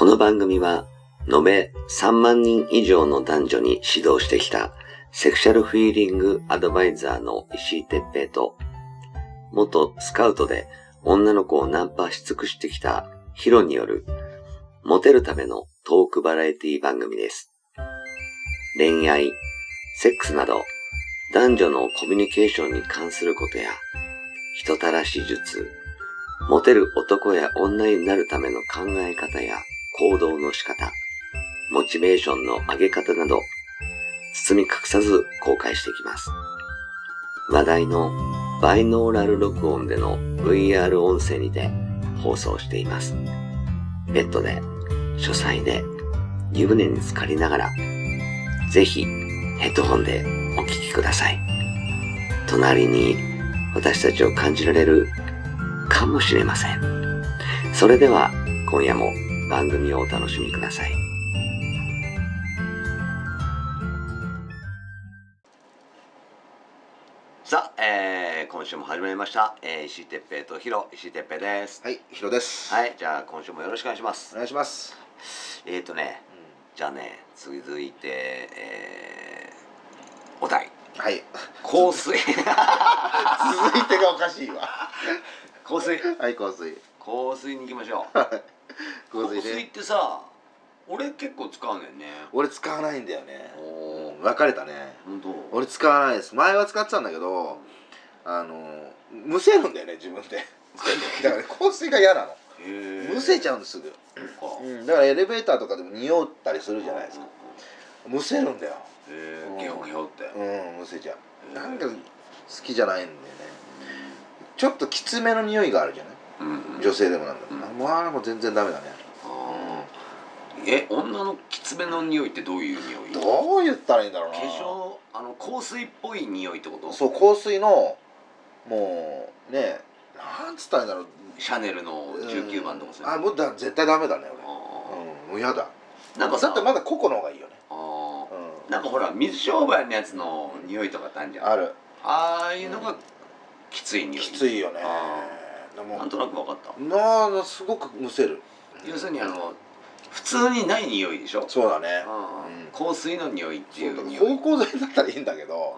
の番組は延べ3万人以上の男女に指導してきたセクシャルフィーリングアドバイザーの石井哲平と、元スカウトで女の子をナンパし尽くしてきたヒロによるモテるためのトークバラエティ番組です。恋愛、セックスなど男女のコミュニケーションに関することや人たらし術、モテる男や女になるための考え方や行動の仕方、モチベーションの上げ方など包み隠さず公開していきます。話題のバイノーラル録音での VR 音声にて放送しています。ベッドで、書斎で、湯船に浸かりながら、ぜひヘッドホンでお聞きください。隣に私たちを感じられるかもしれません。それでは今夜も番組をお楽しみください。さあ、今週も始まりました。石井哲平とヒロ、石井哲平です。 はい、ヒロです。 はい、じゃあ今週もよろしくお願いします。 お願いします。 じゃあね、続いて、お題。 はい。 香水。 続いてがおかしいわ。 香水。 はい、香水。 香水に行きましょう。 香香水水ってさ、俺結構使うねんね。 俺使わないんだよね。 おー、 別れたね。 本当。 俺使わないです。前は使ってたんだけど、むせるんだよね、自分で。だから香水が嫌なの。むせちゃうんですぐ。だからエレベーターとかでも匂ったりするじゃないですか。むせるんだよ。 ゲホゲホって。 むせちゃう。なんか好きじゃないんだよね。ちょっときつめの匂いがあるじゃない。女性でもなんだ。もう全然ダメだね。 女のきつめの匂いってどういう匂い？ どう言ったらいいんだろうな。 香水っぽい匂いってこと？ そう、香水のもうね、なんつったらいいんだろう。 シャネルの19番とかさ。 もう絶対ダメだね俺。もう嫌だ。 なんかさ、 だってまだココの方がいいよね。 なんかほら水商売のやつの匂いとかってあるじゃん。 ある。 ああいうのがきつい匂い。 きついよね。 なんとなく分かった。 すごくむせる。 要するに普通にない匂いでしょ。 そうだね。 香水の匂いっていう匂い。 芳香剤だったらいいんだけど、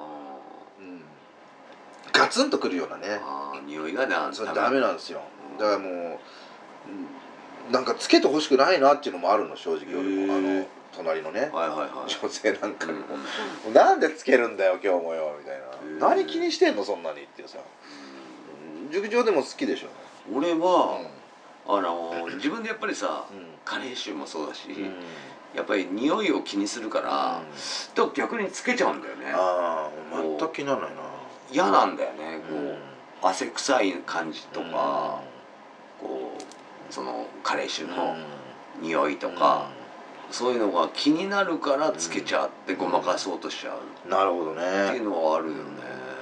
ガツンとくるようなね。 匂いがね、 それダメなんですよ。だからもうなんかつけてほしくないなっていうのもあるの、正直。俺も隣のね女性なんかにも「なんでつけるんだよ今日もよ」みたいな「何気にしてんのそんなに」っていうさ。熟女でも好きでしょ。 俺は自分でやっぱりさ、加齢臭もそうだし、やっぱり匂いを気にするからと逆につけちゃうんだよね。 全く気にならないな。 嫌なんだよね。こう汗臭い感じとか、こうその加齢臭の匂いとか、そういうのが気になるからつけちゃってごまかそうとしちゃう。 なるほどね。 っていうのはあるよね。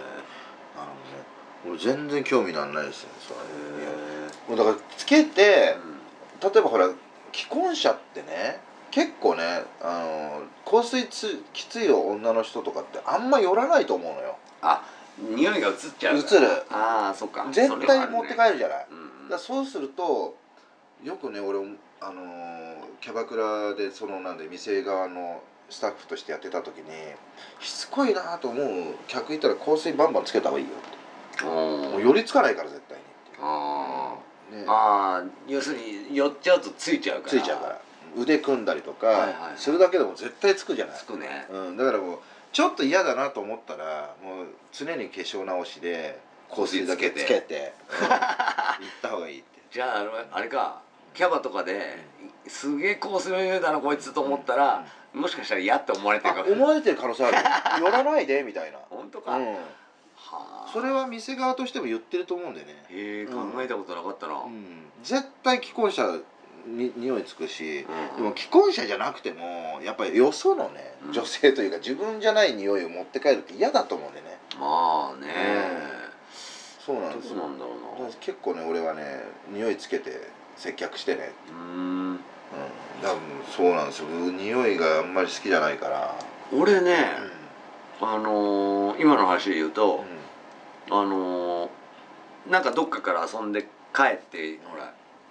俺全然興味なんないですよそれ。だからつけて、例えばほら既婚者ってね、結構ね香水きつい女の人とかってあんま寄らないと思うのよ。 匂いが移っちゃう。 移る。 そっか。 絶対持って帰るじゃない。そうするとよくね、俺キャバクラで店側のスタッフとしてやってた時にしつこいなと思う客いたら香水バンバンつけた方がいいよって。もう寄りつかないから絶対に。 要するに寄っちゃうとついちゃうから。 ついちゃうから。腕組んだりとかするだけでも絶対つくじゃない。 つくね。 だからもうちょっと嫌だなと思ったらもう常に化粧直しで香水だけつけて行った方がいいって。 じゃああれか、キャバとかですげえ香水の匂いだなこいつと思ったら、もしかしたら嫌って思われてるかも。 思われてる可能性ある。寄らないでみたいな。 本当か。 それは店側としても言ってると思うんだよね。 考えたことなかったな。 絶対既婚者に匂いつくし、でも既婚者じゃなくてもやっぱりよそのね女性というか自分じゃない匂いを持って帰るって嫌だと思うんでね。 まあね。 そうなんですよ。結構ね俺はね匂いつけて接客してね。だからそうなんですよ。匂いがあんまり好きじゃないから。 俺ね、今の話で言うと、なんかどっかから遊んで帰ってほら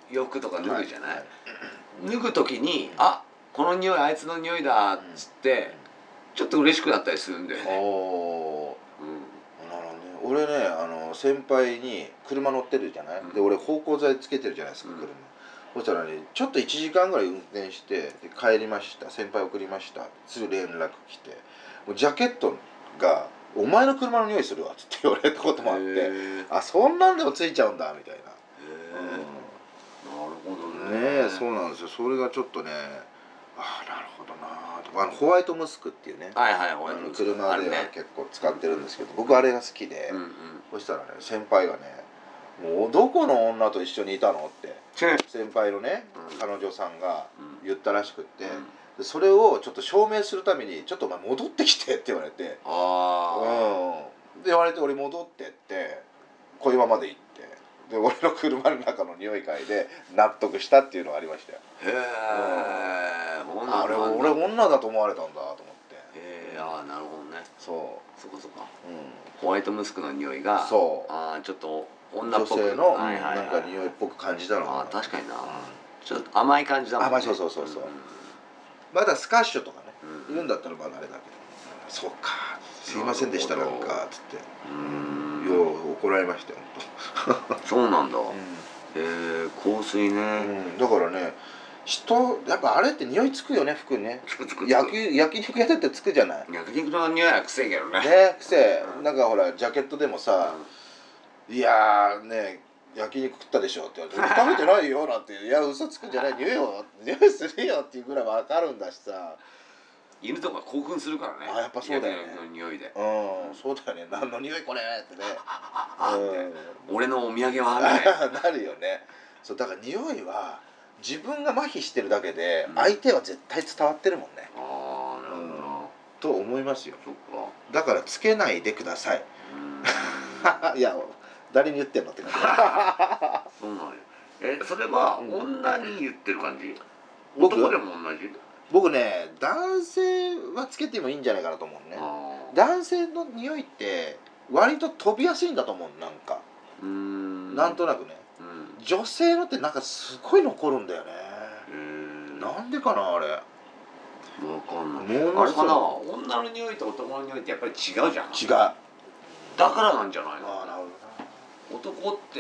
洋服とか脱ぐじゃない、 はい脱ぐ時にあこの匂いあいつの匂いだっつって、ちょっと嬉しくなったりするんだよね。 おー、なるほどね。俺ね先輩に車乗ってるじゃない、で俺芳香剤つけてるじゃないですか、車。そしたらねちょっと1時間ぐらい運転してで帰りました、先輩送りました、すぐ連絡来て、もうジャケットが「お前の車の匂いするわ」っつって言われたこともあって、あそんなんでもついちゃうんだみたいな。 なるほどね。 ねえ、そうなんですよ。それがちょっとね、ああなるほどなと。ホワイトムスクっていうね、 はいはい、ホワイトムスク車では結構使ってるんですけど、僕あれが好きで、そしたらね先輩がね「もうどこの女と一緒にいたの?」って先輩のね彼女さんが言ったらしくって、でそれをちょっと証明するために「ちょっとお前戻ってきて」って言われて、で言われて俺戻ってって小岩まで行って、で俺の車の中の匂い嗅いで納得したっていうのがありましたよ。 へえ、 あれ俺女だと思われたんだと思って。 へえ、ああなるほどね。 そうそこそこ。ホワイトムスクの匂いが、 そうああちょっと女っぽく、 女性のなんか匂いっぽく感じたの。 ああ確かにな、ちょっと甘い感じだもんね。 甘い、そうそうそうそう。まだスカッシュとかね言うんだったらまだあれだけど、そうかすいませんでしたなんかつって、よう怒られましたよ本当。 そうなんだ。へえ、香水ね。 だからねやっぱあれって匂いつくよね、服ね。 つくつく。 焼肉屋だってつくじゃない。 焼肉の匂いは癖けどね。 ね、癖。なんかほらジャケットでもさ、いやね焼肉食ったでしょって言われて「食べてないよ」なんて「いや嘘つくんじゃない、匂いするよ」っていうぐらい分かるんだしさ。 犬とか興奮するからね。 あ、やっぱそうだよね。 焼肉の匂いで。 そうだよね。何の匂いこれってね。 俺のお土産はね。 なるよね。そうだから匂いは自分が麻痺してるだけで相手は絶対伝わってるもんね。 ああなるほど。 と思いますよ。 そっか。 だからつけないでください。いや誰に言ってんのって感じ。 そうなんや。それは女に言ってる感じ？男でも同じ？ 僕ね男性はつけてもいいんじゃないかなと思うね。男性の匂いって割と飛びやすいんだと思う。なんかなんとなくね。女性のってなんかすごい残るんだよね。なんでかなあれ。わかんない。あれかな、女の匂いと男の匂いってやっぱり違うじゃん。違う。だからなんじゃないの。 ああなるほどな。 男って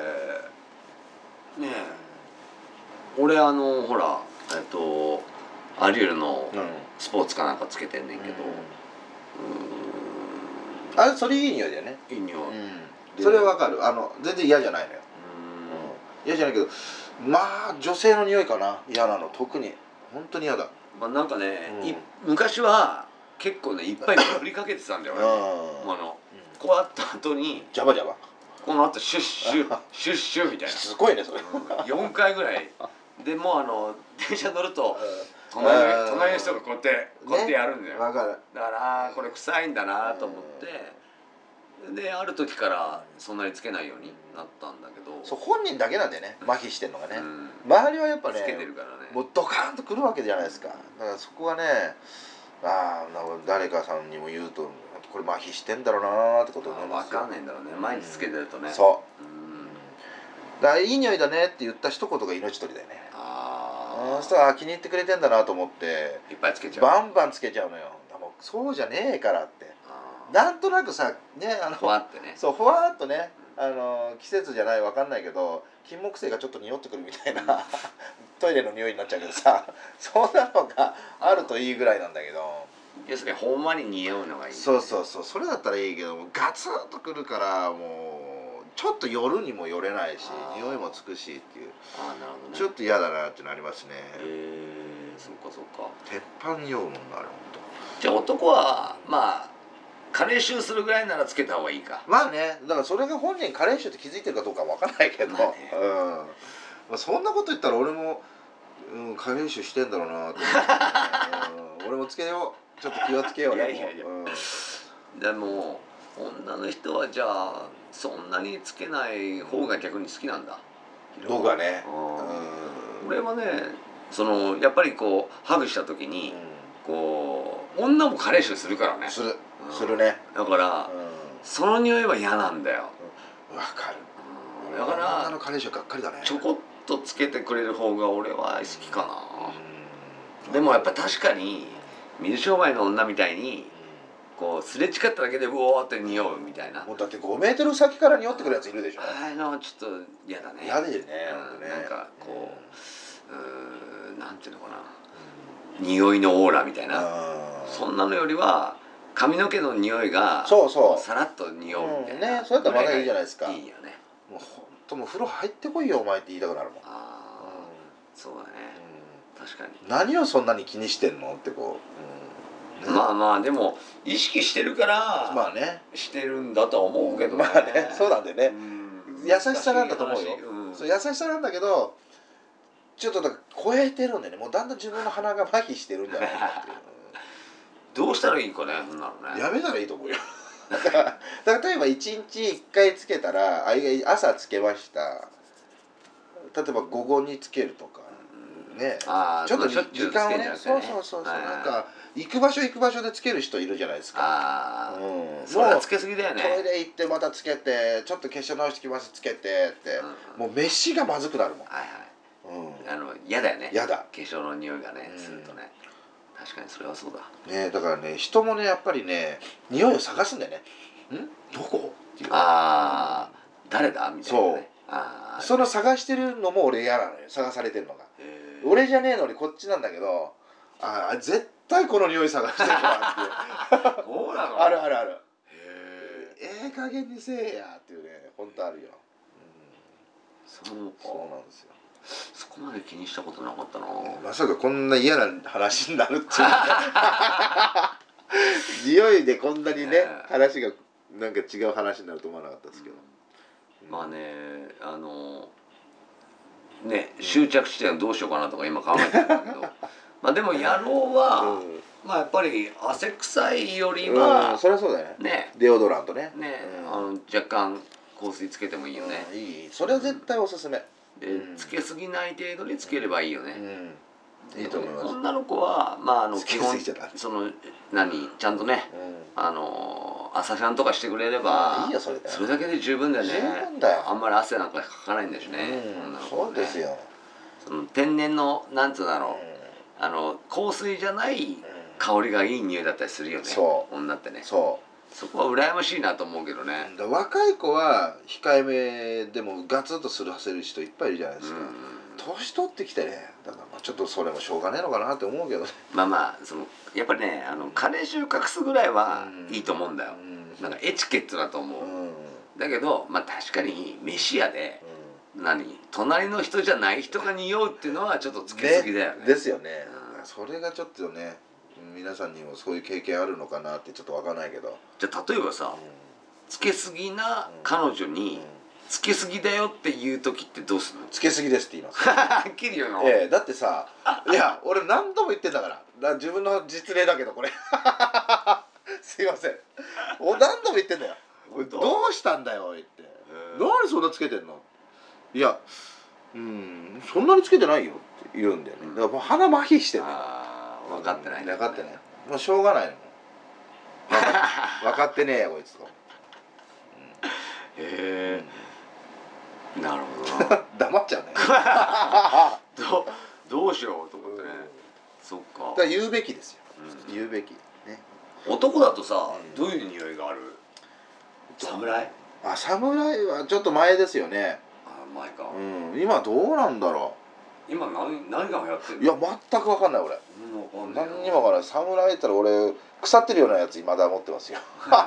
ねえ、俺ほらアリエルのスポーツかなんかつけてんねんけど、 あれそれいい匂いだよね。 いい匂い。 それはわかる。全然嫌じゃないのよ。嫌じゃないけど、まあ女性の匂いかな、嫌なの。特に本当に嫌だ。 まあなんかね、昔は結構ねいっぱい振りかけてたんだよ。こうあった後にジャバジャバ、 この後シュッシュシュッシュみたいな。 すごいねそれ。 4回ぐらいでもう電車乗ると隣の人がこうやってやるんだよ。 わかる。 だからこれ臭いんだなと思って、である時からそんなにつけないようになったんだけど、 そう本人だけなんだよね、麻痺してんのがね。周りはやっぱねつけてるからね、 もうドカーンとくるわけじゃないですか。だからそこはね、誰かさんにも言うとこれ麻痺してんだろうなーってこと思いますよ。 分かんないんだろうね、毎日つけてるとね。そうだからいい匂いだねって言った一言が命取りだよね。そしたら気に入ってくれてんだなと思っていっぱいつけちゃう、 バンバンつけちゃうのよ。もうそうじゃねえからって、なんとなくさね、 ふわってね、 そうふわっとね、季節じゃないわかんないけど金木犀がちょっと匂ってくるみたいなトイレの匂いになっちゃうけどさ、そんなのがあるといいぐらいなんだけど、 要するにほんまに匂うのがいい、ね、 そうそれだったらいいけどガツンとくるからもうちょっと夜にも寄れないし匂いもつくしっていう、 なるほど、ね、 ちょっと嫌だなってなりますね。 そっかそっか。 鉄板に酔うもんなあれほんと。 じゃあ男はまあ加齢臭するぐらいならつけた方がいいか。 まあね、だからそれが本人加齢臭って気づいてるかどうかわからないけど、そんなこと言ったら俺も、加齢臭してんだろうなと思って、俺もつけよう、ちょっと気をつけようね。 でも女の人はじゃあそんなにつけない方が逆に好きなんだ。 僕はね、 俺はね、やっぱりこうハグした時に、こう女も加齢臭するからね。するね。だから、その匂いは嫌なんだよ。 わかる。 だから女の彼氏はがっかりだね。 ちょこっとつけてくれる方が俺は好きかな。でもやっぱ確かに水商売の女みたいにこうすれ違っただけでうおーって匂うみたいな。 もうだって5メートル先から匂ってくるやついるでしょ。 ちょっと嫌だね。 嫌でね、 なんかこうなんていうのかな、匂いのオーラみたいな、そんなのよりは髪の毛の匂いがさらっと匂うみたいな、 ね、そうやったらまだいいじゃないですか。 いいよね。 もうほんともう風呂入ってこいよお前って言いたくなるもん。 そうだね、確かに。 何をそんなに気にしてんのってこう、まあまあでも意識してるからまあねしてるんだとは思うけどね。 まあね、そうなんだよね。優しさなんだと思うよ。そう優しさなんだけど、ちょっとだから超えてるんでね、もうだんだん自分の鼻が麻痺してるんじゃないかっていう。どうしたらいいかね、そんなのね。 やめたらいいと思うよ。だから例えば1日1回つけたら朝つけました。例えば午後につけるとかね、ちょっと時間をね、そうなんか行く場所でつける人いるじゃないですか。 それはつけすぎだよね。 トイレ行ってまたつけて、ちょっと化粧直してきますつけてって、もう飯がまずくなるもん。 嫌だよね。 嫌だ。 化粧の匂いがねするとね。確かにそれはそうだね。だからね、人もねやっぱりね匂いを探すんだよね。どこっていう。 誰だみたいなね。 その探してるのも俺嫌なのよ、探されてるのが。俺じゃねえのにこっちなんだけど、絶対この匂い探してるわっていう。 そうなの？ ある。加減にせえやっていうね、本当あるよ。 そうなんですよ。そこまで気にしたことなかったな。 まさかこんな嫌な話になるっていう匂いでこんなにね話がなんか違う話になると思わなかったですけど。 まあね、終着地点どうしようかなとか今考えてるんだけどまあでも野郎はまあやっぱり汗臭いよりはそりゃそうだよね。デオドラントね、 若干香水つけてもいいよね。 いい、それは絶対おすすめで、つけすぎない程度につければいいよね。 いいと思います。 女の子は基本ちゃんとね朝シャンとかしてくれればいいよ、それだけで十分だよね。あんまり汗なんかかかないんだしね。 そうですよ。 その天然のなんつうんだろう、香水じゃない香りがいい匂いだったりするよね、女ってね。そこは羨ましいなと思うけどね。 若い子は控えめでもガツッとする人いっぱいいるじゃないですか。年取ってきてね、だからちょっとそれもしょうがねえのかなって思うけどね。 やっぱりね、彼氏を隠すぐらいはいいと思うんだよ。なんかエチケットだと思う。だけど確かに飯屋で隣の人じゃない人が匂うっていうのはちょっとつけすぎだよね。 ですよね。それがちょっとね、皆さんにもそういう経験あるのかなってちょっとわかんないけど。 じゃあ例えばさ、つけすぎな彼女につけすぎだよっていう時ってどうするの？ つけすぎですって言います。 はっきり言うの？ だってさ、いや俺何度も言ってんだから、自分の実例だけどこれすいません、何度も言ってんだよ。どうしたんだよって、何そんなつけてんの？いや、そんなにつけてないよって言うんだよね。だからもう鼻麻痺してるね。 分かってない。 分かってない。もうしょうがないの。分かってねえよこいつと。 なるほどな。 黙っちゃうね。 どうしようと思ってね。そっか。 だから言うべきですよ。言うべきね。 男だとさ、どういう匂いがある？侍？ 侍はちょっと前ですよね。 前か。 今どうなんだろう。今何が流行ってるの？ いや全く分かんない俺。何にも分からない。侍ったら俺腐ってるようなやつまだ持ってますよ。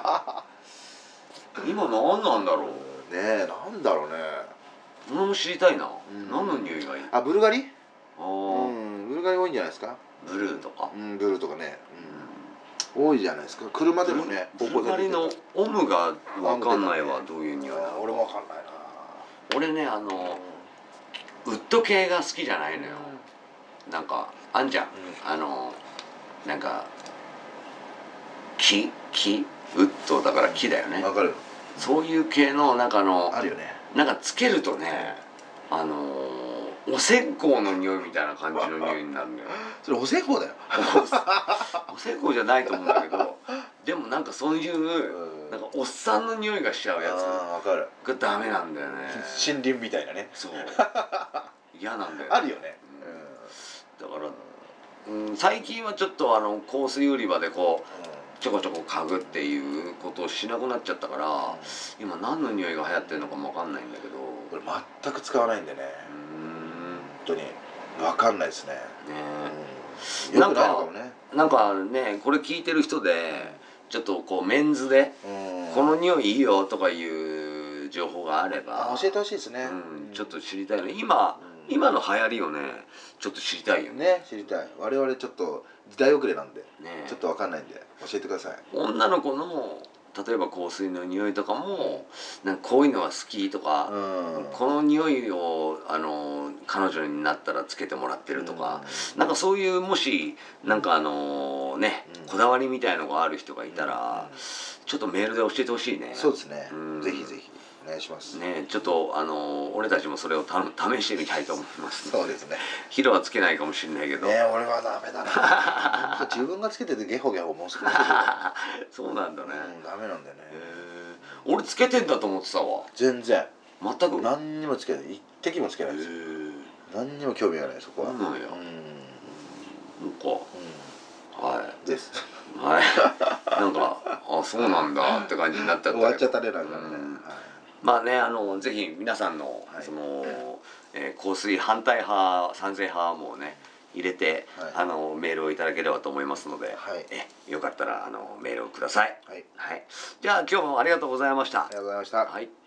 今何なんだろう。 ねえ、なんだろうね。 俺も知りたいな。何の匂いがいい？ ブルガリ？ブルガリ多いんじゃないですか。 ブルーとか。 ブルーとかね。多いじゃないですか。車でもね。 ブルガリのオムが分かんないわ。どういう匂いなの？ 俺も分かんないな。 俺ねウッド系が好きじゃないのよ。なんかあんじゃん。なんか木ウッドだから木だよね。 わかる。 そういう系のなんかあるよね。なんかつけるとね、お線香の匂いみたいな感じの匂いになるんだよ。 それお線香だよ。 お線香じゃないと思うんだけど、でもなんかそういうなんかおっさんの匂いがしちゃうやつわかる。 がダメなんだよね。 森林みたいなね。 そう嫌なんだよね。 あるよね。 だから最近はちょっと香水売り場でこうちょこちょこ嗅ぐっていうことをしなくなっちゃったから、今何の匂いが流行ってるのかも分かんないんだけど、 俺全く使わないんでね。本当に分かんないですね。よくないのかもね。 なんかね、これ聞いてる人でちょっとこうメンズでこの匂いいいよとかいう情報があれば教えてほしいですね。 ちょっと知りたいね。今の流行りをねちょっと知りたいよね。 知りたい。我々ちょっと時代遅れなんでちょっと分かんないんで教えてください。 女の子の例えば香水の匂いとかもなんかこういうのが好きとか、この匂いを彼女になったらつけてもらってるとか、なんかそういうもしなんかね、こだわりみたいのがある人がいたらちょっとメールで教えてほしいね。 そうですね。ぜひぜひお願いしますね。ちょっと俺たちもそれを試してみたいと思います。 そうですね。 ヒロはつけないかもしれないけどね、俺はダメだな。自分がつけててゲホゲホもう少しそうなんだね。 ダメなんだよね。 俺つけてんだと思ってたわ。 全然全く何にもつけない。一滴もつけないです。何にも興味がないそこは。 そうなんや。なんかはいです。 はい。なんかそうなんだって感じになっちゃった。 終わっちゃったねなんかね。 まあね、ぜひ皆さんのその香水反対派賛成派もね入れてメールをいただければと思いますので、よかったらメールをください。はい。じゃあ今日もありがとうございました。 ありがとうございました。 はい。